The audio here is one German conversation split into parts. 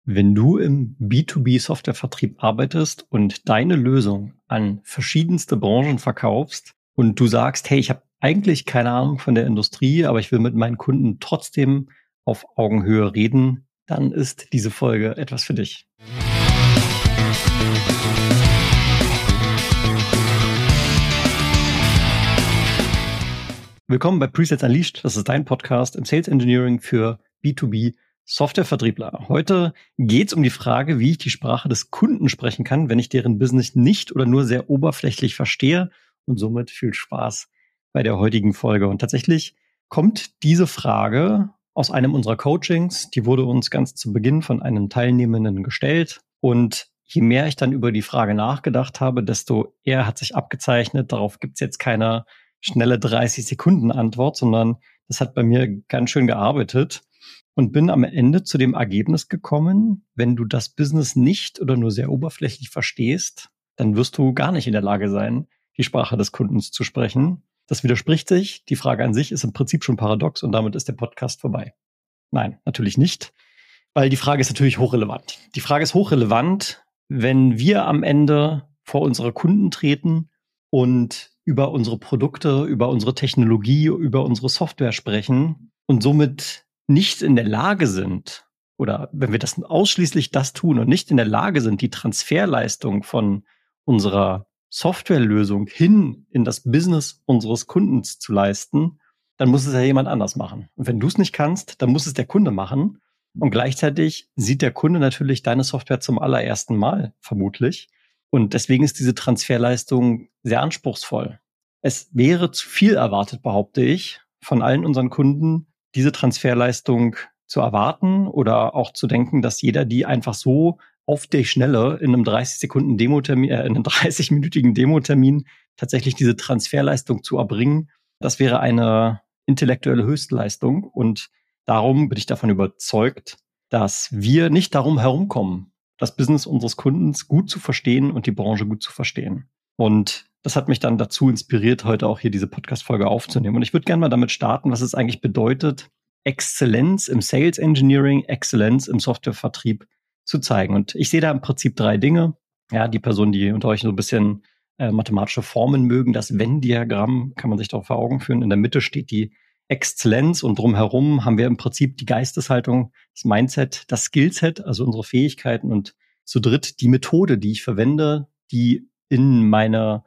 Wenn du im B2B-Softwarevertrieb arbeitest und deine Lösung an verschiedenste Branchen verkaufst und du sagst, hey, ich habe eigentlich keine Ahnung von der Industrie, aber ich will mit meinen Kunden trotzdem auf Augenhöhe reden, dann ist diese Folge etwas für dich. Willkommen bei Presets Unleashed. Das ist dein Podcast im Sales Engineering für B2B Softwarevertriebler. Heute geht es um die Frage, wie ich die Sprache des Kunden sprechen kann, wenn ich deren Business nicht oder nur sehr oberflächlich verstehe. Und somit viel Spaß bei der heutigen Folge. Und tatsächlich kommt diese Frage aus einem unserer Coachings. Die wurde uns ganz zu Beginn von einem Teilnehmenden gestellt. Und je mehr ich dann über die Frage nachgedacht habe, desto eher hat sich abgezeichnet, darauf gibt es jetzt keine schnelle 30-Sekunden-Antwort, sondern das hat bei mir ganz schön gearbeitet und bin am Ende zu dem Ergebnis gekommen, wenn du das Business nicht oder nur sehr oberflächlich verstehst, dann wirst du gar nicht in der Lage sein, die Sprache des Kundens zu sprechen. Das widerspricht sich. Die Frage an sich ist im Prinzip schon paradox und damit ist der Podcast vorbei. Nein, natürlich nicht, weil die Frage ist natürlich hochrelevant. Die Frage ist hochrelevant, wenn wir am Ende vor unsere Kunden treten und über unsere Produkte, über unsere Technologie, über unsere Software sprechen und somit nicht in der Lage sind, oder wenn wir das ausschließlich das tun und nicht in der Lage sind, die Transferleistung von unserer Softwarelösung hin in das Business unseres Kundens zu leisten, dann muss es ja jemand anders machen. Und wenn du es nicht kannst, dann muss es der Kunde machen. Und gleichzeitig sieht der Kunde natürlich deine Software zum allerersten Mal, vermutlich. Und deswegen ist diese Transferleistung sehr anspruchsvoll. Es wäre zu viel erwartet, behaupte ich, von allen unseren Kunden, diese Transferleistung zu erwarten oder auch zu denken, dass jeder die einfach so auf die Schnelle in einem 30-minütigen Demotermin tatsächlich diese Transferleistung zu erbringen. Das wäre eine intellektuelle Höchstleistung. Und darum bin ich davon überzeugt, dass wir nicht darum herumkommen, das Business unseres Kundens gut zu verstehen und die Branche gut zu verstehen. Und das hat mich dann dazu inspiriert, heute auch hier diese Podcast-Folge aufzunehmen. Und ich würde gerne mal damit starten, was es eigentlich bedeutet, Exzellenz im Sales Engineering, Exzellenz im Softwarevertrieb zu zeigen. Und ich sehe da im Prinzip 3 Dinge. Ja, die Personen, die unter euch so ein bisschen mathematische Formen mögen, das Venn-Diagramm kann man sich doch vor Augen führen. In der Mitte steht die Exzellenz und drumherum haben wir im Prinzip die Geisteshaltung, das Mindset, das Skillset, also unsere Fähigkeiten und zu dritt die Methode, die ich verwende, die in meine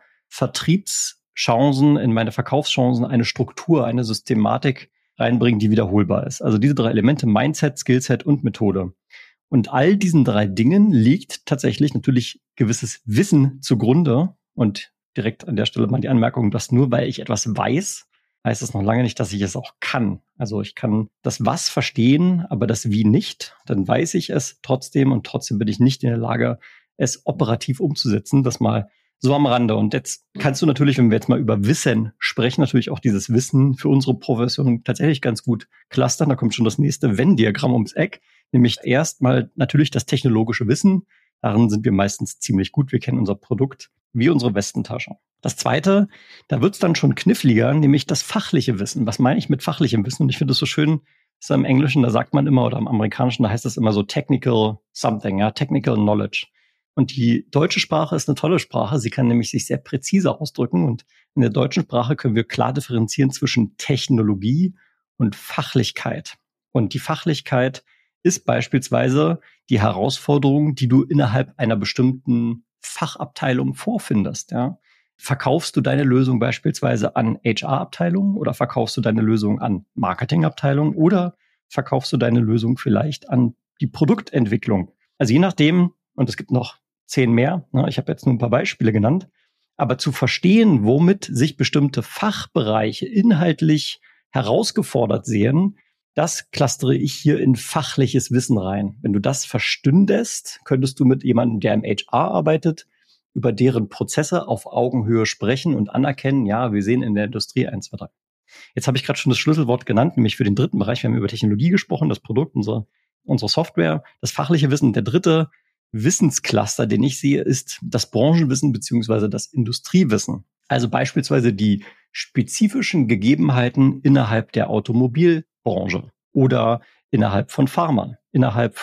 Vertriebschancen, in meine Verkaufschancen eine Struktur, eine Systematik reinbringen, die wiederholbar ist. Also diese 3 Elemente, Mindset, Skillset und Methode. Und all diesen 3 Dingen liegt tatsächlich natürlich gewisses Wissen zugrunde. Und direkt an der Stelle mal die Anmerkung, dass nur weil ich etwas weiß, heißt das noch lange nicht, dass ich es auch kann. Also ich kann das Was verstehen, aber das Wie nicht. Dann weiß ich es trotzdem und trotzdem bin ich nicht in der Lage, es operativ umzusetzen. Das mal so am Rande. Und jetzt kannst du natürlich, wenn wir jetzt mal über Wissen sprechen, natürlich auch dieses Wissen für unsere Profession tatsächlich ganz gut clustern. Da kommt schon das nächste Venn-Diagramm ums Eck. Nämlich erstmal natürlich das technologische Wissen. Darin sind wir meistens ziemlich gut. Wir kennen unser Produkt wie unsere Westentasche. Das Zweite, da wird es dann schon kniffliger, nämlich das fachliche Wissen. Was meine ich mit fachlichem Wissen? Und ich finde es so schön, ist im Englischen, da sagt man immer, oder im Amerikanischen, da heißt es immer so technical something, ja, technical knowledge. Und die deutsche Sprache ist eine tolle Sprache. Sie kann nämlich sich sehr präzise ausdrücken. Und in der deutschen Sprache können wir klar differenzieren zwischen Technologie und Fachlichkeit. Und die Fachlichkeit ist beispielsweise die Herausforderung, die du innerhalb einer bestimmten Fachabteilung vorfindest. Ja? Verkaufst du deine Lösung beispielsweise an HR-Abteilungen oder verkaufst du deine Lösung an Marketingabteilungen oder verkaufst du deine Lösung vielleicht an die Produktentwicklung? Also je nachdem, und es gibt noch 10 mehr, ne? Ich habe jetzt nur ein paar Beispiele genannt, aber zu verstehen, womit sich bestimmte Fachbereiche inhaltlich herausgefordert sehen, das clustere ich hier in fachliches Wissen rein. Wenn du das verstündest, könntest du mit jemandem, der im HR arbeitet, über deren Prozesse auf Augenhöhe sprechen und anerkennen, ja, wir sehen in der Industrie 1, 2, 3. Jetzt habe ich gerade schon das Schlüsselwort genannt, nämlich für den dritten Bereich. Wir haben über Technologie gesprochen, das Produkt, unsere Software, das fachliche Wissen. Der dritte Wissenscluster, den ich sehe, ist das Branchenwissen beziehungsweise das Industriewissen. Also beispielsweise die spezifischen Gegebenheiten innerhalb der Automobilbranche oder innerhalb von Pharma, innerhalb von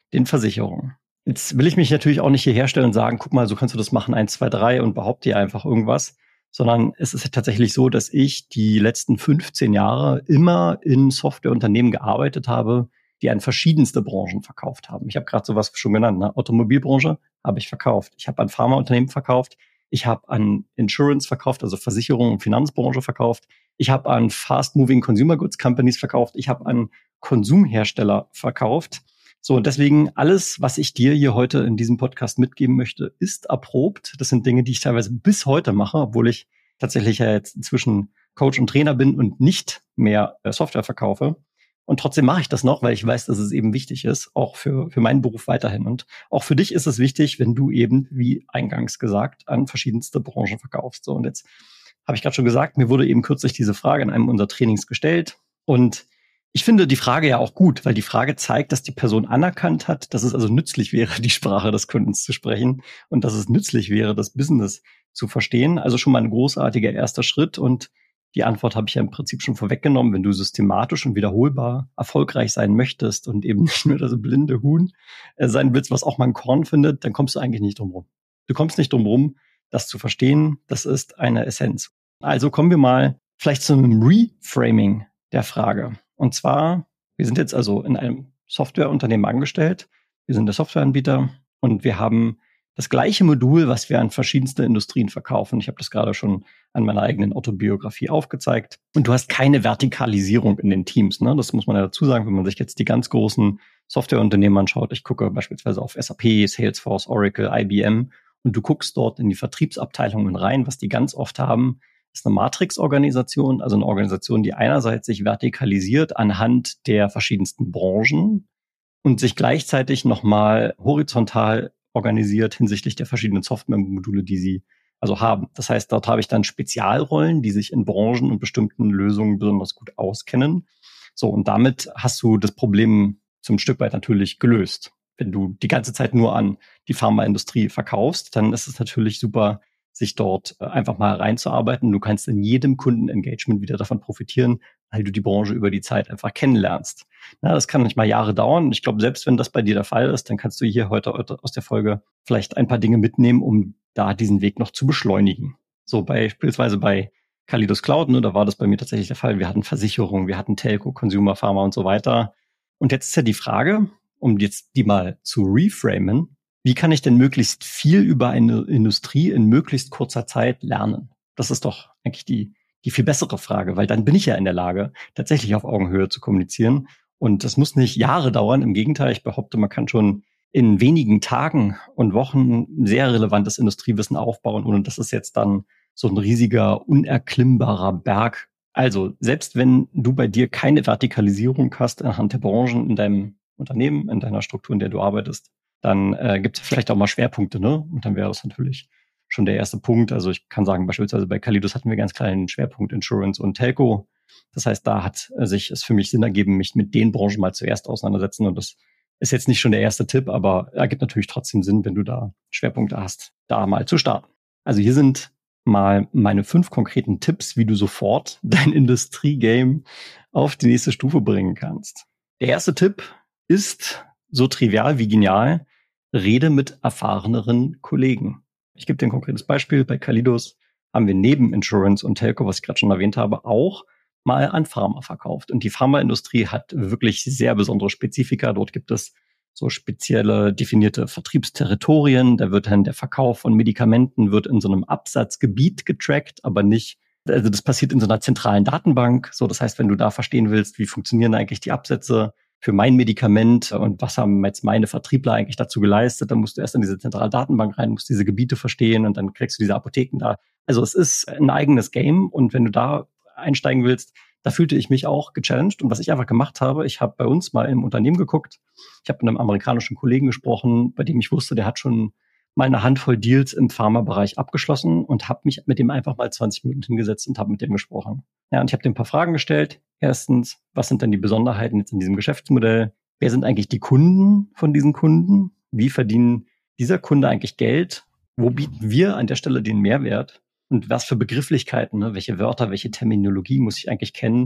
den Versicherungen. Jetzt will ich mich natürlich auch nicht hier herstellen und sagen, guck mal, so kannst du das machen, 1, 2, 3 und behaupte dir einfach irgendwas, sondern es ist tatsächlich so, dass ich die letzten 15 Jahre immer in Softwareunternehmen gearbeitet habe, die an verschiedenste Branchen verkauft haben. Ich habe gerade sowas schon genannt, ne? Automobilbranche habe ich verkauft. Ich habe an Pharmaunternehmen verkauft. Ich habe an Insurance verkauft, also Versicherung und Finanzbranche verkauft. Ich habe an Fast-Moving Consumer Goods Companies verkauft. Ich habe an Konsumhersteller verkauft. So, und deswegen alles, was ich dir hier heute in diesem Podcast mitgeben möchte, ist erprobt. Das sind Dinge, die ich teilweise bis heute mache, obwohl ich tatsächlich ja jetzt inzwischen Coach und Trainer bin und nicht mehr Software verkaufe. Und trotzdem mache ich das noch, weil ich weiß, dass es eben wichtig ist, auch für meinen Beruf weiterhin. Und auch für dich ist es wichtig, wenn du eben, wie eingangs gesagt, an verschiedenste Branchen verkaufst. So, und jetzt habe ich gerade schon gesagt, mir wurde eben kürzlich diese Frage in einem unserer Trainings gestellt. Und ich finde die Frage ja auch gut, weil die Frage zeigt, dass die Person anerkannt hat, dass es also nützlich wäre, die Sprache des Kundens zu sprechen und dass es nützlich wäre, das Business zu verstehen. Also schon mal ein großartiger erster Schritt. Und die Antwort habe ich ja im Prinzip schon vorweggenommen. Wenn du systematisch und wiederholbar erfolgreich sein möchtest und eben nicht nur das blinde Huhn sein willst, was auch mal ein Korn findet, dann kommst du eigentlich nicht drum rum. Du kommst nicht drum rum, das zu verstehen. Das ist eine Essenz. Also kommen wir mal vielleicht zu einem Reframing der Frage. Und zwar, wir sind jetzt also in einem Softwareunternehmen angestellt. Wir sind der Softwareanbieter und wir haben das gleiche Modul, was wir an verschiedenste Industrien verkaufen. Ich habe das gerade schon an meiner eigenen Autobiografie aufgezeigt. Und du hast keine Vertikalisierung in den Teams. Ne? Das muss man ja dazu sagen, wenn man sich jetzt die ganz großen Softwareunternehmen anschaut. Ich gucke beispielsweise auf SAP, Salesforce, Oracle, IBM und du guckst dort in die Vertriebsabteilungen rein. Was die ganz oft haben, ist eine Matrix-Organisation, also eine Organisation, die einerseits sich vertikalisiert anhand der verschiedensten Branchen und sich gleichzeitig nochmal horizontal organisiert hinsichtlich der verschiedenen Software-Module, die sie also haben. Das heißt, dort habe ich dann Spezialrollen, die sich in Branchen und bestimmten Lösungen besonders gut auskennen. So, und damit hast du das Problem zum Stück weit natürlich gelöst. Wenn du die ganze Zeit nur an die Pharmaindustrie verkaufst, dann ist es natürlich super, sich dort einfach mal reinzuarbeiten. Du kannst in jedem Kundenengagement wieder davon profitieren, weil du die Branche über die Zeit einfach kennenlernst. Na, das kann manchmal Jahre dauern. Ich glaube, selbst wenn das bei dir der Fall ist, dann kannst du hier heute aus der Folge vielleicht ein paar Dinge mitnehmen, um da diesen Weg noch zu beschleunigen. So beispielsweise bei Kalidos Cloud, ne, da war das bei mir tatsächlich der Fall. Wir hatten Versicherungen, wir hatten Telco, Consumer, Pharma und so weiter. Und jetzt ist ja die Frage, um jetzt die mal zu reframen, wie kann ich denn möglichst viel über eine Industrie in möglichst kurzer Zeit lernen? Das ist doch eigentlich die viel bessere Frage, weil dann bin ich ja in der Lage, tatsächlich auf Augenhöhe zu kommunizieren. Und das muss nicht Jahre dauern. Im Gegenteil, ich behaupte, man kann schon in wenigen Tagen und Wochen sehr relevantes Industriewissen aufbauen, ohne dass es jetzt dann so ein riesiger, unerklimmbarer Berg. Also selbst wenn du bei dir keine Vertikalisierung hast anhand der Branchen in deinem Unternehmen, in deiner Struktur, in der du arbeitest, dann gibt es vielleicht auch mal Schwerpunkte, ne? Und dann wäre das natürlich schon der erste Punkt. Also ich kann sagen, beispielsweise bei Kalidos hatten wir ganz kleinen Schwerpunkt Insurance und Telco. Das heißt, da hat sich es für mich Sinn ergeben, mich mit den Branchen mal zuerst auseinandersetzen. Und das ist jetzt nicht schon der erste Tipp, aber ergibt natürlich trotzdem Sinn, wenn du da Schwerpunkte hast, da mal zu starten. Also hier sind mal meine 5 konkreten Tipps, wie du sofort dein Industriegame auf die nächste Stufe bringen kannst. Der erste Tipp ist so trivial wie genial: Rede mit erfahreneren Kollegen. Ich gebe dir ein konkretes Beispiel. Bei Kalidos haben wir neben Insurance und Telco, was ich gerade schon erwähnt habe, auch mal an Pharma verkauft. Und die Pharmaindustrie hat wirklich sehr besondere Spezifika. Dort gibt es so spezielle definierte Vertriebsterritorien. Da wird dann der Verkauf von Medikamenten wird in so einem Absatzgebiet getrackt, aber nicht, also das passiert in so einer zentralen Datenbank. So, das heißt, wenn du da verstehen willst, wie funktionieren eigentlich die Absätze für mein Medikament und was haben jetzt meine Vertriebler eigentlich dazu geleistet, dann musst du erst in diese zentrale Datenbank rein, musst diese Gebiete verstehen und dann kriegst du diese Apotheken da. Also es ist ein eigenes Game und wenn du da einsteigen willst, da fühlte ich mich auch gechallenged. Und was ich einfach gemacht habe, ich habe bei uns mal im Unternehmen geguckt, ich habe mit einem amerikanischen Kollegen gesprochen, bei dem ich wusste, der hat schon mal eine Handvoll Deals im Pharmabereich abgeschlossen und habe mich mit dem einfach mal 20 Minuten hingesetzt und habe mit dem gesprochen. Ja, und ich habe dem ein paar Fragen gestellt. Erstens, was sind denn die Besonderheiten jetzt in diesem Geschäftsmodell? Wer sind eigentlich die Kunden von diesen Kunden? Wie verdienen dieser Kunde eigentlich Geld? Wo bieten wir an der Stelle den Mehrwert? Und was für Begrifflichkeiten, ne? Welche Wörter, welche Terminologie muss ich eigentlich kennen,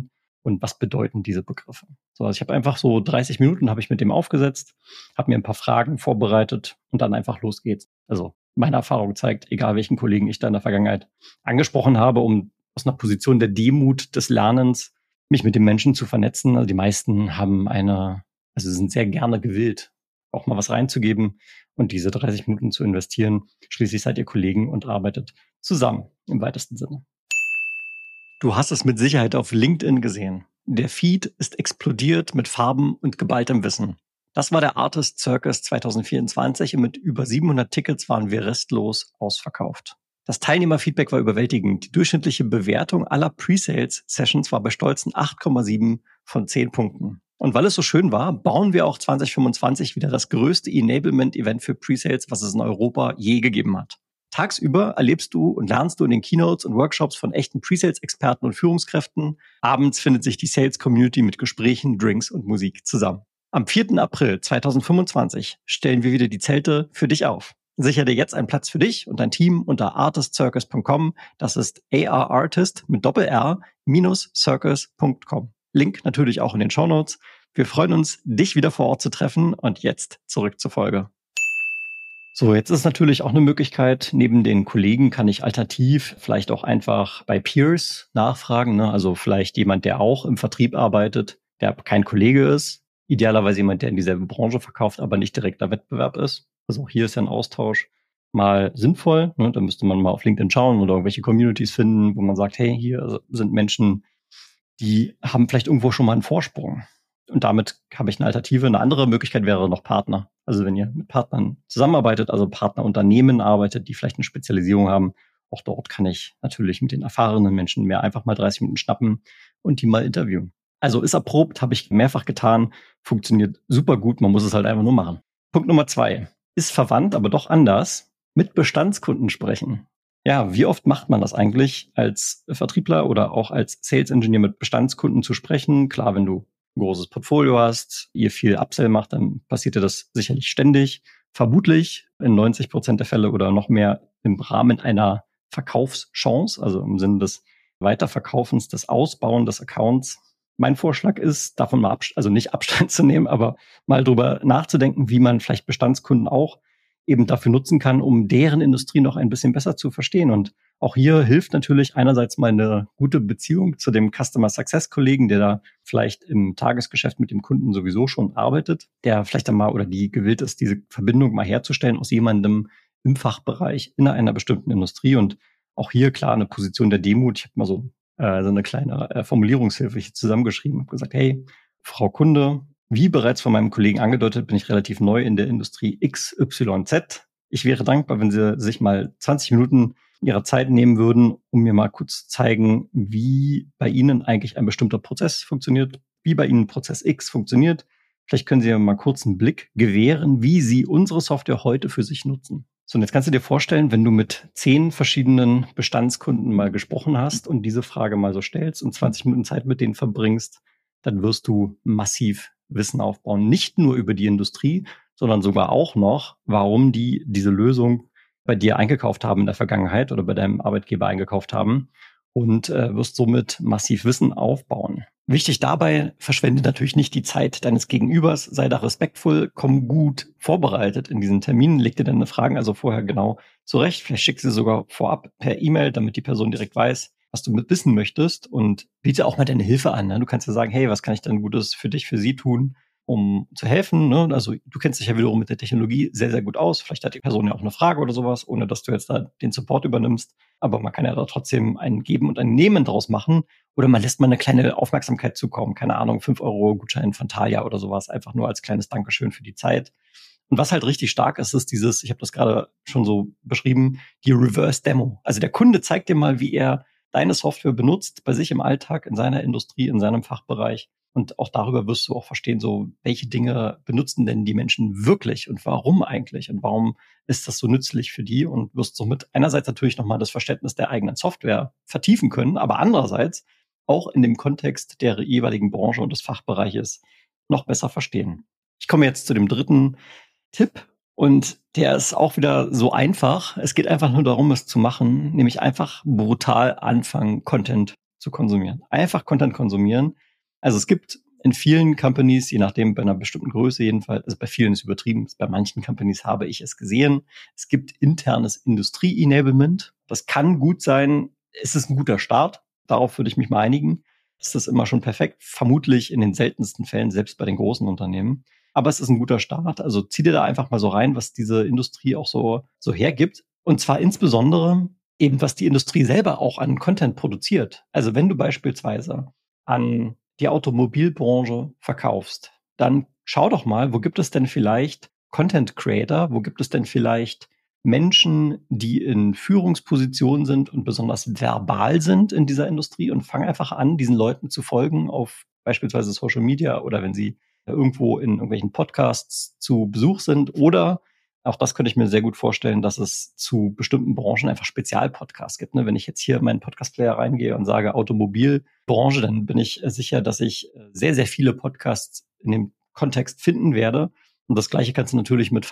und was bedeuten diese Begriffe. So, also ich habe einfach so 30 Minuten habe ich mit dem aufgesetzt, habe mir ein paar Fragen vorbereitet und dann einfach los geht's. Also meine Erfahrung zeigt, egal welchen Kollegen ich da in der Vergangenheit angesprochen habe, um aus einer Position der Demut des Lernens mich mit den Menschen zu vernetzen. Also die meisten haben also sind sehr gerne gewillt, auch mal was reinzugeben und diese 30 Minuten zu investieren. Schließlich seid ihr Kollegen und arbeitet zusammen im weitesten Sinne. Du hast es mit Sicherheit auf LinkedIn gesehen. Der Feed ist explodiert mit Farben und geballtem Wissen. Das war der Artist Circus 2024 und mit über 700 Tickets waren wir restlos ausverkauft. Das Teilnehmerfeedback war überwältigend. Die durchschnittliche Bewertung aller Pre-Sales-Sessions war bei stolzen 8,7 von 10 Punkten. Und weil es so schön war, bauen wir auch 2025 wieder das größte Enablement-Event für Pre-Sales, was es in Europa je gegeben hat. Tagsüber erlebst du und lernst du in den Keynotes und Workshops von echten Pre-Sales-Experten und Führungskräften. Abends findet sich die Sales-Community mit Gesprächen, Drinks und Musik zusammen. Am 4. April 2025 stellen wir wieder die Zelte für dich auf. Sichere dir jetzt einen Platz für dich und dein Team unter artistcircus.com. Das ist ARartist mit Doppel-R-Circus.com. Link natürlich auch in den Shownotes. Wir freuen uns, dich wieder vor Ort zu treffen. Und jetzt zurück zur Folge. So, jetzt ist natürlich auch eine Möglichkeit, neben den Kollegen kann ich alternativ vielleicht auch einfach bei Peers nachfragen. Ne? Also vielleicht jemand, der auch im Vertrieb arbeitet, der kein Kollege ist. Idealerweise jemand, der in dieselbe Branche verkauft, aber nicht direkter Wettbewerb ist. Also auch hier ist ja ein Austausch mal sinnvoll. Ne? Da müsste man mal auf LinkedIn schauen oder irgendwelche Communities finden, wo man sagt, hey, hier sind Menschen, die haben vielleicht irgendwo schon mal einen Vorsprung. Und damit habe ich eine Alternative. Eine andere Möglichkeit wäre noch Partner. Also wenn ihr mit Partnern zusammenarbeitet, also Partnerunternehmen arbeitet, die vielleicht eine Spezialisierung haben, auch dort kann ich natürlich mit den erfahrenen Menschen mehr einfach mal 30 Minuten schnappen und die mal interviewen. Also ist erprobt, habe ich mehrfach getan, funktioniert super gut, man muss es halt einfach nur machen. Punkt Nummer 2. Ist verwandt, aber doch anders. Mit Bestandskunden sprechen. Ja, wie oft macht man das eigentlich als Vertriebler oder auch als Sales Engineer mit Bestandskunden zu sprechen? Klar, wenn du ein großes Portfolio hast, ihr viel Upsell macht, dann passiert dir das sicherlich ständig. Vermutlich in 90% der Fälle oder noch mehr im Rahmen einer Verkaufschance, also im Sinne des Weiterverkaufens, des Ausbauen des Accounts. Mein Vorschlag ist, davon mal also nicht Abstand zu nehmen, aber mal drüber nachzudenken, wie man vielleicht Bestandskunden auch eben dafür nutzen kann, um deren Industrie noch ein bisschen besser zu verstehen. Und auch hier hilft natürlich einerseits mal eine gute Beziehung zu dem Customer Success Kollegen, der da vielleicht im Tagesgeschäft mit dem Kunden sowieso schon arbeitet, der vielleicht dann mal oder die gewillt ist, diese Verbindung mal herzustellen aus jemandem im Fachbereich in einer bestimmten Industrie. Und auch hier klar eine Position der Demut. Ich habe mal so eine kleine Formulierungshilfe hier zusammengeschrieben. Ich habe gesagt, hey, Frau Kunde, wie bereits von meinem Kollegen angedeutet, bin ich relativ neu in der Industrie XYZ. Ich wäre dankbar, wenn Sie sich mal 20 Minuten Ihrer Zeit nehmen würden, um mir mal kurz zu zeigen, wie bei Ihnen eigentlich ein bestimmter Prozess funktioniert, wie bei Ihnen Prozess X funktioniert. Vielleicht können Sie mir mal kurz einen Blick gewähren, wie Sie unsere Software heute für sich nutzen. So, und jetzt kannst du dir vorstellen, wenn du mit 10 verschiedenen Bestandskunden mal gesprochen hast und diese Frage mal so stellst und 20 Minuten Zeit mit denen verbringst, dann wirst du massiv Wissen aufbauen. Nicht nur über die Industrie, sondern sogar auch noch, warum die diese Lösung bei dir eingekauft haben in der Vergangenheit oder bei deinem Arbeitgeber eingekauft haben und wirst somit massiv Wissen aufbauen. Wichtig dabei, verschwende natürlich nicht die Zeit deines Gegenübers, sei da respektvoll, komm gut vorbereitet in diesen Termin, leg dir deine Fragen also vorher genau zurecht, vielleicht schick sie sogar vorab per E-Mail, damit die Person direkt weiß, was du mit wissen möchtest und biete auch mal deine Hilfe an. Ne? Du kannst ja sagen, hey, was kann ich denn Gutes für dich, für sie tun, um zu helfen? Ne? Also du kennst dich ja wiederum mit der Technologie sehr, sehr gut aus. Vielleicht hat die Person ja auch eine Frage oder sowas, ohne dass du jetzt da den Support übernimmst. Aber man kann ja da trotzdem ein Geben und ein Nehmen draus machen. Oder man lässt mal eine kleine Aufmerksamkeit zukommen. Keine Ahnung, 5 € Gutschein von Thalia oder sowas. Einfach nur als kleines Dankeschön für die Zeit. Und was halt richtig stark ist, ist dieses, ich habe das gerade schon so beschrieben, die Reverse Demo. Also der Kunde zeigt dir mal, wie er deine Software benutzt bei sich im Alltag, in seiner Industrie, in seinem Fachbereich. Und auch darüber wirst du auch verstehen, so welche Dinge benutzen denn die Menschen wirklich und warum eigentlich und warum ist das so nützlich für die und wirst somit einerseits natürlich nochmal das Verständnis der eigenen Software vertiefen können, aber andererseits auch in dem Kontext der jeweiligen Branche und des Fachbereiches noch besser verstehen. Ich komme jetzt zu dem dritten Tipp. Und der ist auch wieder so einfach. Es geht einfach nur darum, es zu machen, nämlich einfach brutal anfangen, Content zu konsumieren. Einfach Content konsumieren. Also es gibt in vielen Companies, je nachdem bei einer bestimmten Größe jedenfalls, also bei vielen ist übertrieben, bei manchen Companies habe ich es gesehen, es gibt internes Industrie-Enablement. Das kann gut sein, es ist ein guter Start, darauf würde ich mich mal einigen. Ist das immer schon perfekt? Vermutlich in den seltensten Fällen, selbst bei den großen Unternehmen. Aber es ist ein guter Start. Also zieh dir da einfach mal so rein, was diese Industrie auch so hergibt. Und zwar insbesondere eben, was die Industrie selber auch an Content produziert. Also wenn du beispielsweise an die Automobilbranche verkaufst, dann schau doch mal, wo gibt es denn vielleicht Content Creator, wo gibt es denn vielleicht Menschen, die in Führungspositionen sind und besonders verbal sind in dieser Industrie und fang einfach an, diesen Leuten zu folgen auf beispielsweise Social Media oder wenn sie irgendwo in irgendwelchen Podcasts zu Besuch sind oder auch das könnte ich mir sehr gut vorstellen, dass es zu bestimmten Branchen einfach Spezialpodcasts gibt. Ne? Wenn ich jetzt hier in meinen Podcast-Player reingehe und sage Automobilbranche, dann bin ich sicher, dass ich sehr, sehr viele Podcasts in dem Kontext finden werde. Und das Gleiche kannst du natürlich mit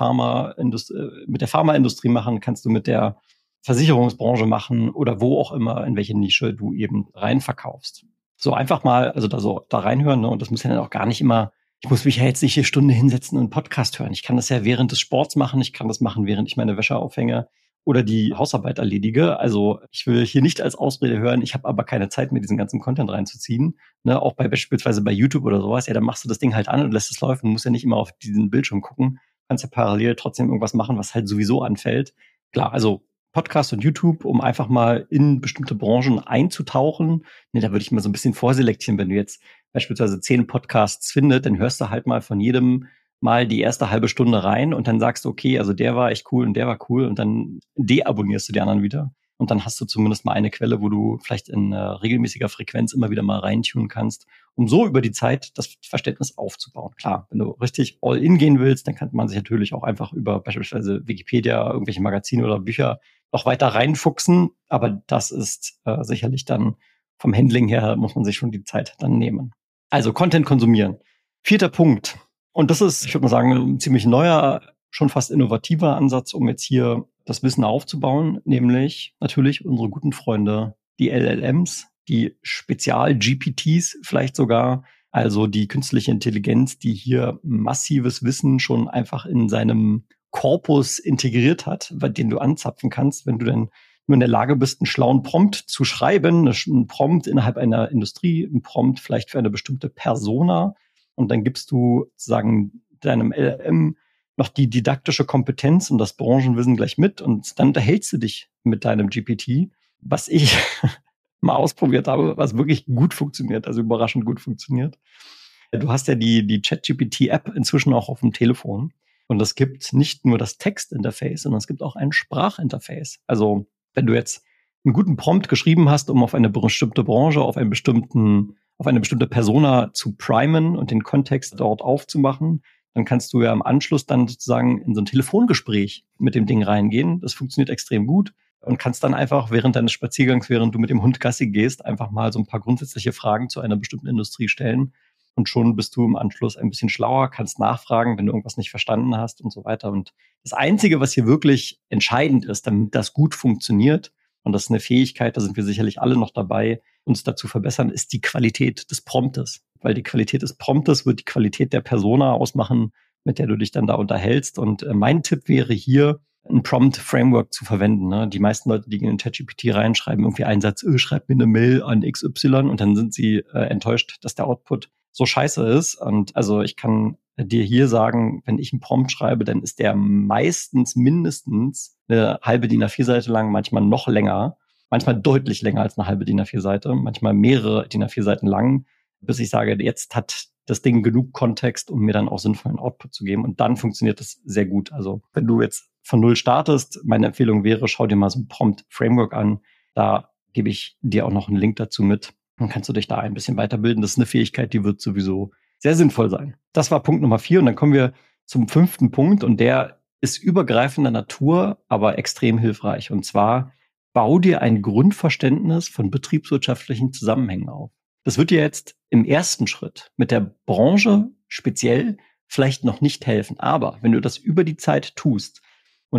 mit der Pharmaindustrie machen, kannst du mit der Versicherungsbranche machen oder wo auch immer, in welche Nische du eben reinverkaufst. So einfach mal, also da reinhören, ne? Und das muss ja dann auch gar nicht immer, ich muss mich ja jetzt nicht eine Stunde hinsetzen und einen Podcast hören. Ich kann das ja während des Sports machen, ich kann das machen, während ich meine Wäsche aufhänge oder die Hausarbeit erledige. Also ich will hier nicht als Ausrede hören, ich habe aber keine Zeit, mir diesen ganzen Content reinzuziehen. Ne, auch beispielsweise bei YouTube oder sowas, ja, dann machst du das Ding halt an und lässt es laufen. Du musst ja nicht immer auf diesen Bildschirm gucken. Du kannst ja parallel trotzdem irgendwas machen, was halt sowieso anfällt. Klar, also Podcast und YouTube, um einfach mal in bestimmte Branchen einzutauchen. Ne, da würde ich mal so ein bisschen vorselektieren. Wenn du jetzt beispielsweise 10 Podcasts findest, dann hörst du halt mal von jedem mal die erste halbe Stunde rein und dann sagst du, okay, also der war echt cool und der war cool und dann deabonnierst du die anderen wieder. Und dann hast du zumindest mal eine Quelle, wo du vielleicht in regelmäßiger Frequenz immer wieder mal reintunen kannst, um so über die Zeit das Verständnis aufzubauen. Klar, wenn du richtig all in gehen willst, dann kann man sich natürlich auch einfach über beispielsweise Wikipedia, irgendwelche Magazine oder Bücher noch weiter reinfuchsen. Aber das ist sicherlich dann vom Handling her, muss man sich schon die Zeit dann nehmen. Also Content konsumieren. 4. Punkt. Und das ist, ich würde mal sagen, ein ziemlich neuer, schon fast innovativer Ansatz, um jetzt hier das Wissen aufzubauen, nämlich natürlich unsere guten Freunde, die LLMs, die Spezial-GPTs vielleicht sogar, also die künstliche Intelligenz, die hier massives Wissen schon einfach in seinem Korpus integriert hat, den du anzapfen kannst, wenn du dann nur in der Lage bist, einen schlauen Prompt zu schreiben, einen Prompt innerhalb einer Industrie, einen Prompt vielleicht für eine bestimmte Persona. Und dann gibst du sozusagen deinem LLM noch die didaktische Kompetenz und das Branchenwissen gleich mit und dann unterhältst du dich mit deinem GPT, was ich mal ausprobiert habe, was wirklich gut funktioniert, also überraschend gut funktioniert. Du hast ja die ChatGPT-App inzwischen auch auf dem Telefon und es gibt nicht nur das Textinterface, sondern es gibt auch ein Sprachinterface. Also wenn du jetzt einen guten Prompt geschrieben hast, um auf eine bestimmte Branche, auf eine bestimmte Persona zu primen und den Kontext dort aufzumachen, dann kannst du ja im Anschluss dann sozusagen in so ein Telefongespräch mit dem Ding reingehen. Das funktioniert extrem gut und kannst dann einfach während deines Spaziergangs, während du mit dem Hund Gassi gehst, einfach mal so ein paar grundsätzliche Fragen zu einer bestimmten Industrie stellen. Und schon bist du im Anschluss ein bisschen schlauer, kannst nachfragen, wenn du irgendwas nicht verstanden hast und so weiter. Und das Einzige, was hier wirklich entscheidend ist, damit das gut funktioniert, und das ist eine Fähigkeit, da sind wir sicherlich alle noch dabei, uns dazu verbessern, ist die Qualität des Promptes. Weil die Qualität des Promptes wird die Qualität der Persona ausmachen, mit der du dich dann da unterhältst. Und mein Tipp wäre hier, ein Prompt-Framework zu verwenden. Ne? Die meisten Leute, die in den ChatGPT reinschreiben, irgendwie einen Satz, schreib mir eine Mail an XY und dann sind sie enttäuscht, dass der Output so scheiße ist. Und also ich kann dir hier sagen, wenn ich einen Prompt schreibe, dann ist der meistens mindestens eine halbe DIN A4-Seite lang, manchmal noch länger, manchmal deutlich länger als eine halbe DIN A4-Seite, manchmal mehrere DIN A4-Seiten lang, bis ich sage, jetzt hat das Ding genug Kontext, um mir dann auch sinnvollen Output zu geben. Und dann funktioniert das sehr gut. Also wenn du jetzt von null startest, meine Empfehlung wäre, schau dir mal so ein Prompt-Framework an. Da gebe ich dir auch noch einen Link dazu mit. Dann kannst du dich da ein bisschen weiterbilden. Das ist eine Fähigkeit, die wird sowieso sehr sinnvoll sein. Das war Punkt Nummer 4. Und dann kommen wir zum 5. Punkt. Und der ist übergreifender Natur, aber extrem hilfreich. Und zwar, bau dir ein Grundverständnis von betriebswirtschaftlichen Zusammenhängen auf. Das wird dir jetzt im ersten Schritt mit der Branche speziell vielleicht noch nicht helfen. Aber wenn du das über die Zeit tust und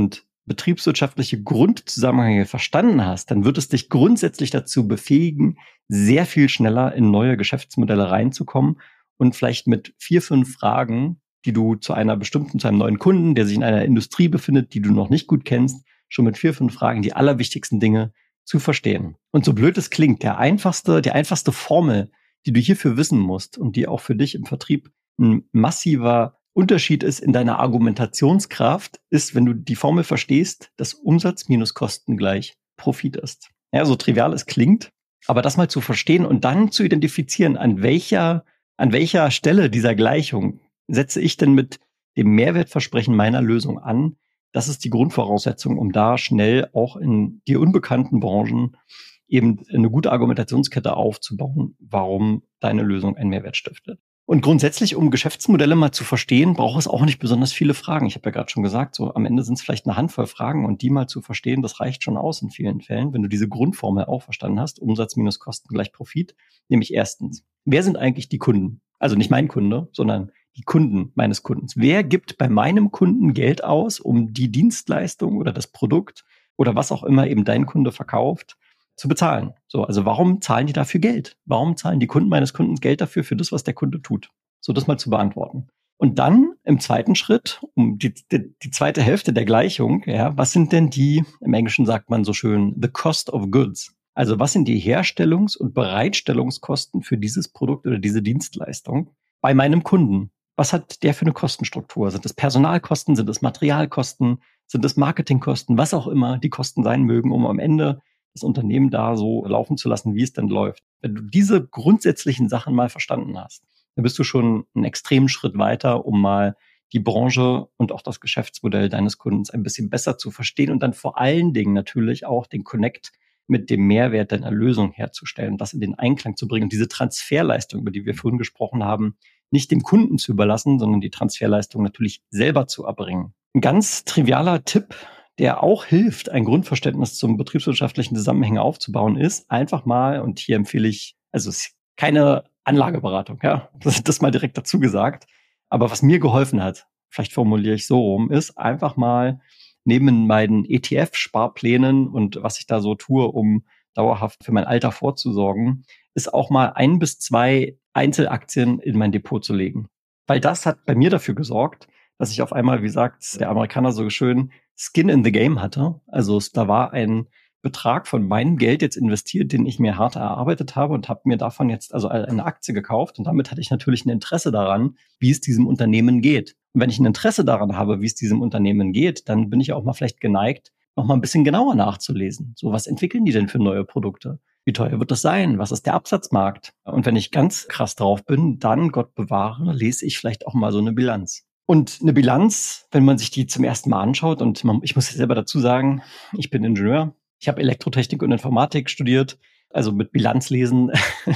betriebswirtschaftliche Grundzusammenhänge verstanden hast, dann wird es dich grundsätzlich dazu befähigen, sehr viel schneller in neue Geschäftsmodelle reinzukommen und vielleicht mit 4, 5 Fragen, die du zu einem neuen Kunden, der sich in einer Industrie befindet, die du noch nicht gut kennst, schon mit 4, 5 Fragen die allerwichtigsten Dinge zu verstehen. Und so blöd es klingt, die einfachste Formel, die du hierfür wissen musst und die auch für dich im Vertrieb ein massiver Unterschied ist in deiner Argumentationskraft, ist, wenn du die Formel verstehst, dass Umsatz minus Kosten gleich Profit ist. Ja, so trivial es klingt, aber das mal zu verstehen und dann zu identifizieren, an welcher Stelle dieser Gleichung setze ich denn mit dem Mehrwertversprechen meiner Lösung an. Das ist die Grundvoraussetzung, um da schnell auch in dir unbekannten Branchen eben eine gute Argumentationskette aufzubauen, warum deine Lösung einen Mehrwert stiftet. Und grundsätzlich, um Geschäftsmodelle mal zu verstehen, braucht es auch nicht besonders viele Fragen. Ich habe ja gerade schon gesagt, so am Ende sind es vielleicht eine Handvoll Fragen und die mal zu verstehen, das reicht schon aus in vielen Fällen, wenn du diese Grundformel auch verstanden hast, Umsatz minus Kosten gleich Profit. Nämlich erstens, wer sind eigentlich die Kunden? Also nicht mein Kunde, sondern die Kunden meines Kundens. Wer gibt bei meinem Kunden Geld aus, um die Dienstleistung oder das Produkt oder was auch immer eben dein Kunde verkauft, zu bezahlen? So, also warum zahlen die dafür Geld? Warum zahlen die Kunden meines Kunden Geld dafür, für das, was der Kunde tut? So, das mal zu beantworten. Und dann im zweiten Schritt, um die zweite Hälfte der Gleichung, ja, was sind denn im Englischen sagt man so schön, the cost of goods? Also was sind die Herstellungs- und Bereitstellungskosten für dieses Produkt oder diese Dienstleistung bei meinem Kunden? Was hat der für eine Kostenstruktur? Sind es Personalkosten? Sind es Materialkosten? Sind es Marketingkosten? Was auch immer die Kosten sein mögen, um am Ende das Unternehmen da so laufen zu lassen, wie es denn läuft. Wenn du diese grundsätzlichen Sachen mal verstanden hast, dann bist du schon einen extremen Schritt weiter, um mal die Branche und auch das Geschäftsmodell deines Kundens ein bisschen besser zu verstehen und dann vor allen Dingen natürlich auch den Connect mit dem Mehrwert deiner Lösung herzustellen, das in den Einklang zu bringen und diese Transferleistung, über die wir vorhin gesprochen haben, nicht dem Kunden zu überlassen, sondern die Transferleistung natürlich selber zu erbringen. Ein ganz trivialer Tipp, der auch hilft, ein Grundverständnis zum betriebswirtschaftlichen Zusammenhänge aufzubauen, ist einfach mal, und hier empfehle ich, also es ist keine Anlageberatung, ja, das mal direkt dazu gesagt, aber was mir geholfen hat, vielleicht formuliere ich so rum, ist einfach mal neben meinen ETF-Sparplänen und was ich da so tue, um dauerhaft für mein Alter vorzusorgen, ist auch mal 1 bis 2 Einzelaktien in mein Depot zu legen. Weil das hat bei mir dafür gesorgt, dass ich auf einmal, wie sagt der Amerikaner so schön, Skin in the Game hatte. Also da war ein Betrag von meinem Geld jetzt investiert, den ich mir hart erarbeitet habe und habe mir davon jetzt also eine Aktie gekauft. Und damit hatte ich natürlich ein Interesse daran, wie es diesem Unternehmen geht. Und wenn ich ein Interesse daran habe, wie es diesem Unternehmen geht, dann bin ich auch mal vielleicht geneigt, noch mal ein bisschen genauer nachzulesen. So, was entwickeln die denn für neue Produkte? Wie teuer wird das sein? Was ist der Absatzmarkt? Und wenn ich ganz krass drauf bin, dann, Gott bewahre, lese ich vielleicht auch mal so eine Bilanz. Und eine Bilanz, wenn man sich die zum ersten Mal anschaut, und ich muss selber dazu sagen, ich bin Ingenieur, ich habe Elektrotechnik und Informatik studiert, also mit Bilanzlesen,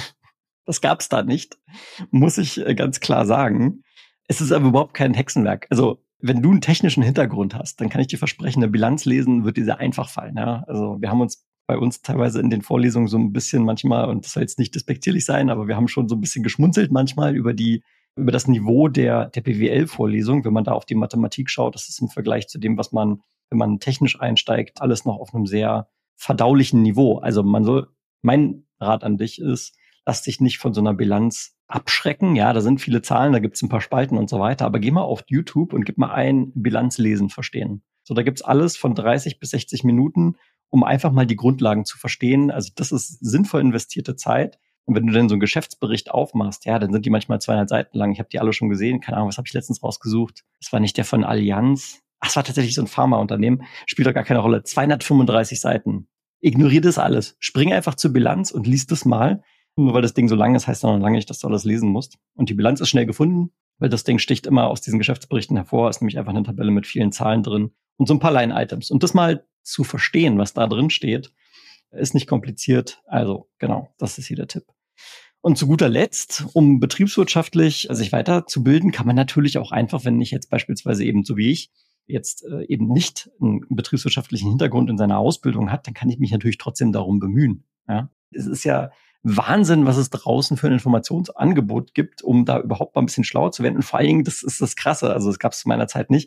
das gab es da nicht, muss ich ganz klar sagen. Es ist aber überhaupt kein Hexenwerk. Also wenn du einen technischen Hintergrund hast, dann kann ich dir versprechen, eine Bilanz lesen wird dir sehr einfach fallen. Ja? Also wir haben uns bei uns teilweise in den Vorlesungen so ein bisschen manchmal, und das soll jetzt nicht despektierlich sein, aber wir haben schon so ein bisschen geschmunzelt manchmal über das Niveau der BWL-Vorlesung. Wenn man da auf die Mathematik schaut, das ist im Vergleich zu dem, was man, wenn man technisch einsteigt, alles noch auf einem sehr verdaulichen Niveau. Also mein Rat an dich ist, lass dich nicht von so einer Bilanz abschrecken. Ja, da sind viele Zahlen, da gibt's ein paar Spalten und so weiter. Aber geh mal auf YouTube und gib mal ein Bilanzlesen verstehen. So, da gibt's alles von 30 bis 60 Minuten, um einfach mal die Grundlagen zu verstehen. Also das ist sinnvoll investierte Zeit. Und wenn du dann so einen Geschäftsbericht aufmachst, ja, dann sind die manchmal 200 Seiten lang. Ich habe die alle schon gesehen. Keine Ahnung, was habe ich letztens rausgesucht? Das war nicht der von Allianz. Ach, es war tatsächlich so ein Pharmaunternehmen. Spielt doch gar keine Rolle. 235 Seiten. Ignorier das alles. Spring einfach zur Bilanz und lies das mal. Nur weil das Ding so lang ist, heißt das noch lange nicht, dass du alles lesen musst. Und die Bilanz ist schnell gefunden, weil das Ding sticht immer aus diesen Geschäftsberichten hervor. Ist nämlich einfach eine Tabelle mit vielen Zahlen drin und so ein paar Line-Items. Und das mal zu verstehen, was da drin steht, ist nicht kompliziert. Also genau, das ist hier der Tipp. Und zu guter Letzt, um betriebswirtschaftlich sich weiterzubilden, kann man natürlich auch einfach, wenn ich jetzt beispielsweise eben so wie ich jetzt eben nicht einen betriebswirtschaftlichen Hintergrund in seiner Ausbildung hat, dann kann ich mich natürlich trotzdem darum bemühen. Ja? Es ist ja Wahnsinn, was es draußen für ein Informationsangebot gibt, um da überhaupt mal ein bisschen schlauer zu werden. Und vor allen Dingen, das ist das Krasse, also das gab es zu meiner Zeit nicht.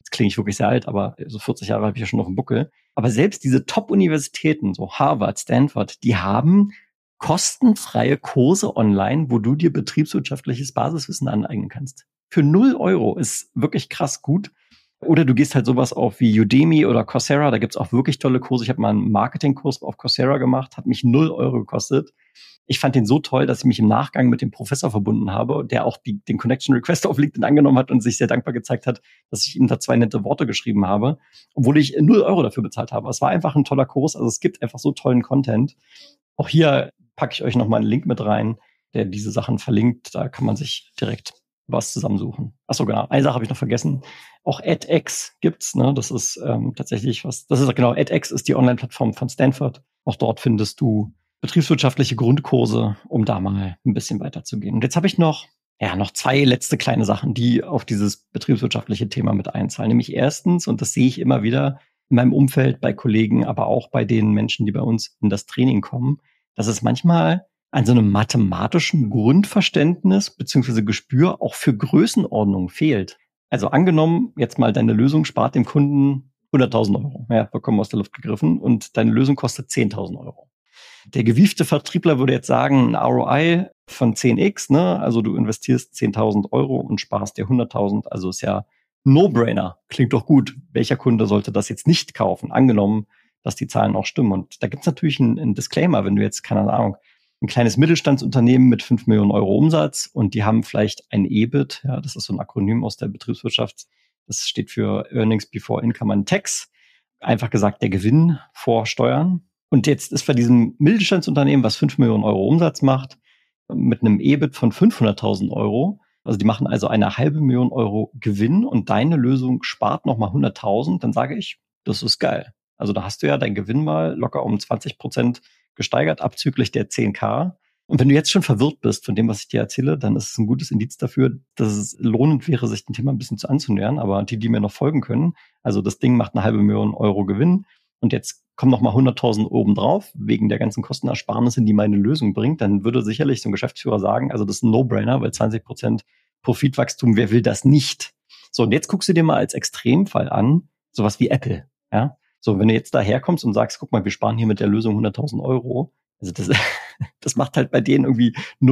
jetzt klinge ich wirklich sehr alt, aber so 40 Jahre habe ich ja schon auf dem Buckel. Aber selbst diese Top-Universitäten, so Harvard, Stanford, die haben kostenfreie Kurse online, wo du dir betriebswirtschaftliches Basiswissen aneignen kannst. Für 0 € ist wirklich krass gut. Oder du gehst halt sowas auf wie Udemy oder Coursera, da gibt's auch wirklich tolle Kurse. Ich habe mal einen Marketingkurs auf Coursera gemacht, hat mich 0 € gekostet. Ich fand den so toll, dass ich mich im Nachgang mit dem Professor verbunden habe, der auch den Connection Request auf LinkedIn angenommen hat und sich sehr dankbar gezeigt hat, dass ich ihm da 2 nette Worte geschrieben habe, obwohl ich 0 € dafür bezahlt habe. Es war einfach ein toller Kurs, also es gibt einfach so tollen Content. Auch hier packe ich euch nochmal einen Link mit rein, der diese Sachen verlinkt. Da kann man sich direkt was zusammensuchen. Achso, genau. Eine Sache habe ich noch vergessen. Auch edX gibt's, ne? Das ist tatsächlich was. Das ist genau, edX ist die Online-Plattform von Stanford. Auch dort findest du betriebswirtschaftliche Grundkurse, um da mal ein bisschen weiterzugehen. Und jetzt habe ich noch 2 letzte kleine Sachen, die auf dieses betriebswirtschaftliche Thema mit einzahlen. Nämlich erstens, und das sehe ich immer wieder in meinem Umfeld bei Kollegen, aber auch bei den Menschen, die bei uns in das Training kommen, dass es manchmal an so einem mathematischen Grundverständnis beziehungsweise Gespür auch für Größenordnung fehlt. Also angenommen, jetzt mal deine Lösung spart dem Kunden 100.000 €. Ja, vollkommen aus der Luft gegriffen. Und deine Lösung kostet 10.000 €. Der gewiefte Vertriebler würde jetzt sagen, ein ROI von 10x, ne? Also du investierst 10.000 € und sparst dir 100.000. Also ist ja No-Brainer. Klingt doch gut. Welcher Kunde sollte das jetzt nicht kaufen? Angenommen, dass die Zahlen auch stimmen. Und da gibt's natürlich einen Disclaimer, wenn du jetzt, keine Ahnung, ein kleines Mittelstandsunternehmen mit 5 Millionen € Umsatz und die haben vielleicht ein EBIT, ja, das ist so ein Akronym aus der Betriebswirtschaft, das steht für Earnings Before Income and Tax, einfach gesagt der Gewinn vor Steuern. Und jetzt ist bei diesem Mittelstandsunternehmen, was 5 Millionen € Umsatz macht, mit einem EBIT von 500.000 €, also die machen also 500.000 € Gewinn und deine Lösung spart nochmal 100.000, dann sage ich, das ist geil. Also da hast du ja dein Gewinn mal locker um 20% gesteigert, abzüglich der 10.000. Und wenn du jetzt schon verwirrt bist von dem, was ich dir erzähle, dann ist es ein gutes Indiz dafür, dass es lohnend wäre, sich dem Thema ein bisschen zu anzunähern. Aber die mir noch folgen können, also das Ding macht 500.000 € Gewinn und jetzt kommen noch mal 100.000 oben drauf, wegen der ganzen Kostenersparnisse, die meine Lösung bringt, dann würde sicherlich so ein Geschäftsführer sagen, also das ist ein No-Brainer, weil 20% Profitwachstum, wer will das nicht? So, und jetzt guckst du dir mal als Extremfall an, sowas wie Apple, ja? So, wenn du jetzt daherkommst und sagst, guck mal, wir sparen hier mit der Lösung 100.000 €, also das macht halt bei denen irgendwie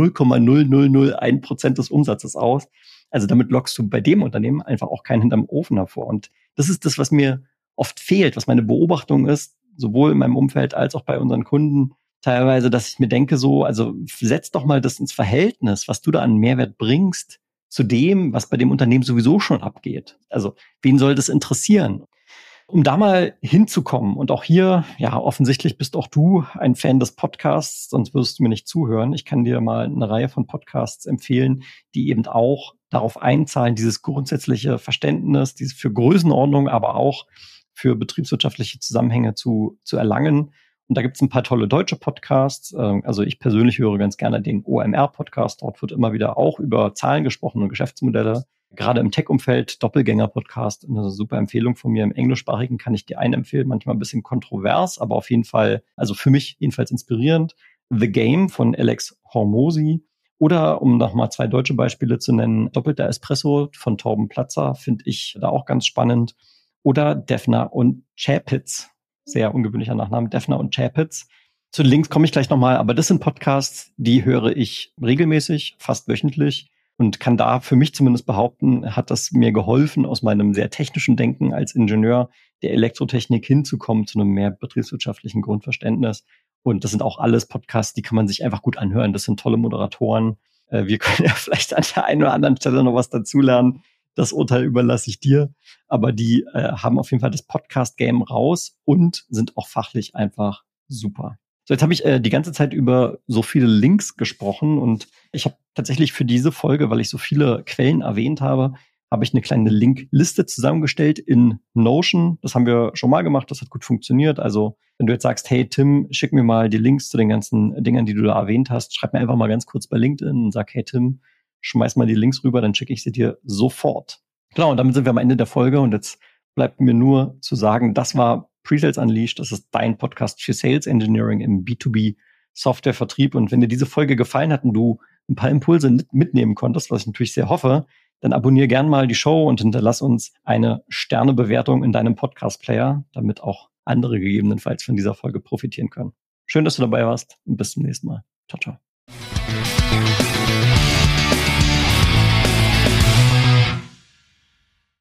0,0001% des Umsatzes aus. Also damit lockst du bei dem Unternehmen einfach auch keinen hinterm Ofen hervor. Und das ist das, was mir oft fehlt, was meine Beobachtung ist, sowohl in meinem Umfeld als auch bei unseren Kunden teilweise, dass ich mir denke so, also setz doch mal das ins Verhältnis, was du da an Mehrwert bringst, zu dem, was bei dem Unternehmen sowieso schon abgeht. Also wen soll das interessieren? Um da mal hinzukommen, und auch hier, ja, offensichtlich bist auch du ein Fan des Podcasts, sonst würdest du mir nicht zuhören. Ich kann dir mal eine Reihe von Podcasts empfehlen, die eben auch darauf einzahlen, dieses grundsätzliche Verständnis, dieses für Größenordnung, aber auch für betriebswirtschaftliche Zusammenhänge zu erlangen. Und da gibt's ein paar tolle deutsche Podcasts. Also ich persönlich höre ganz gerne den OMR-Podcast. Dort wird immer wieder auch über Zahlen gesprochen und Geschäftsmodelle. Gerade im Tech-Umfeld, Doppelgänger-Podcast, eine super Empfehlung von mir. Im Englischsprachigen kann ich dir einen empfehlen, manchmal ein bisschen kontrovers, aber auf jeden Fall, also für mich jedenfalls inspirierend. The Game von Alex Hormozy. Oder, um nochmal 2 deutsche Beispiele zu nennen, Doppelter Espresso von Torben Platzer finde ich da auch ganz spannend. Oder Defner und Chapitz. Sehr ungewöhnlicher Nachname, Defner und Chapitz. Zu den Links komme ich gleich nochmal, aber das sind Podcasts, die höre ich regelmäßig, fast wöchentlich. Und kann da für mich zumindest behaupten, hat das mir geholfen, aus meinem sehr technischen Denken als Ingenieur der Elektrotechnik hinzukommen zu einem mehr betriebswirtschaftlichen Grundverständnis. Und das sind auch alles Podcasts, die kann man sich einfach gut anhören. Das sind tolle Moderatoren. Wir können ja vielleicht an der einen oder anderen Stelle noch was dazulernen. Das Urteil überlasse ich dir. Aber die haben auf jeden Fall das Podcast-Game raus und sind auch fachlich einfach super. So, jetzt habe ich die ganze Zeit über so viele Links gesprochen und ich habe tatsächlich für diese Folge, weil ich so viele Quellen erwähnt habe, habe ich eine kleine Linkliste zusammengestellt in Notion. Das haben wir schon mal gemacht, das hat gut funktioniert. Also wenn du jetzt sagst, hey Tim, schick mir mal die Links zu den ganzen Dingern, die du da erwähnt hast, schreib mir einfach mal ganz kurz bei LinkedIn und sag, hey Tim, schmeiß mal die Links rüber, dann schicke ich sie dir sofort. Genau, und damit sind wir am Ende der Folge und jetzt bleibt mir nur zu sagen, das war Pre-Sales Unleashed, das ist dein Podcast für Sales Engineering im B2B Softwarevertrieb. Und wenn dir diese Folge gefallen hat und du ein paar Impulse mitnehmen konntest, was ich natürlich sehr hoffe, dann abonniere gern mal die Show und hinterlass uns eine Sternebewertung in deinem Podcast-Player, damit auch andere gegebenenfalls von dieser Folge profitieren können. Schön, dass du dabei warst und bis zum nächsten Mal. Ciao, ciao.